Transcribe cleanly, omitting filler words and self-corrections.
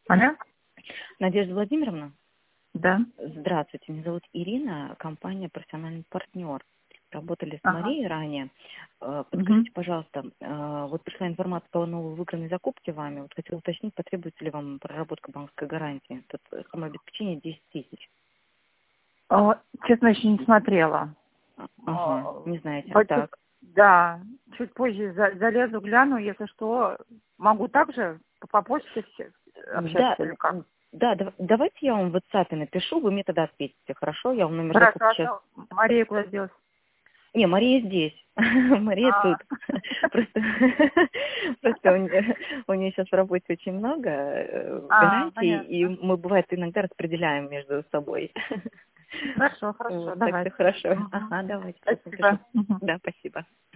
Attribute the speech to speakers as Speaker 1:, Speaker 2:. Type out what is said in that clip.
Speaker 1: Алло?
Speaker 2: Надежда Владимировна,
Speaker 1: Да.
Speaker 2: здравствуйте. Меня зовут Ирина, компания «Профессиональный партнер». Работали с
Speaker 1: Ага.
Speaker 2: Марией ранее.
Speaker 1: Угу.
Speaker 2: Подскажите, пожалуйста, вот пришла информация по новой выигранной закупке вами. Вот хотела уточнить, потребуется ли вам проработка банковской гарантии. Тут самообеспечение 10 тысяч.
Speaker 1: Честно, еще не смотрела.
Speaker 2: Ага, не знаете.
Speaker 1: Чуть,
Speaker 2: Так.
Speaker 1: да, чуть позже залезу, гляну, если что, могу также по почте
Speaker 2: Да,
Speaker 1: общаться или как?
Speaker 2: да, давайте я вам в WhatsApp напишу, вы мне тогда ответите, хорошо? Я вам номер
Speaker 1: Хорошо,
Speaker 2: закупки
Speaker 1: а
Speaker 2: сейчас.
Speaker 1: то Мария куда делась?
Speaker 2: Не, Мария здесь. Мария
Speaker 1: А,
Speaker 2: тут. Просто у нее сейчас в работе очень много гарантий,
Speaker 1: понятно.
Speaker 2: и мы, бывает, иногда распределяем между собой.
Speaker 1: Хорошо,
Speaker 2: Вот, так что
Speaker 1: давайте.
Speaker 2: хорошо.
Speaker 1: Мгм.
Speaker 2: Ага, давайте сейчас напишу.
Speaker 1: Спасибо. Мгм.
Speaker 2: Да, спасибо.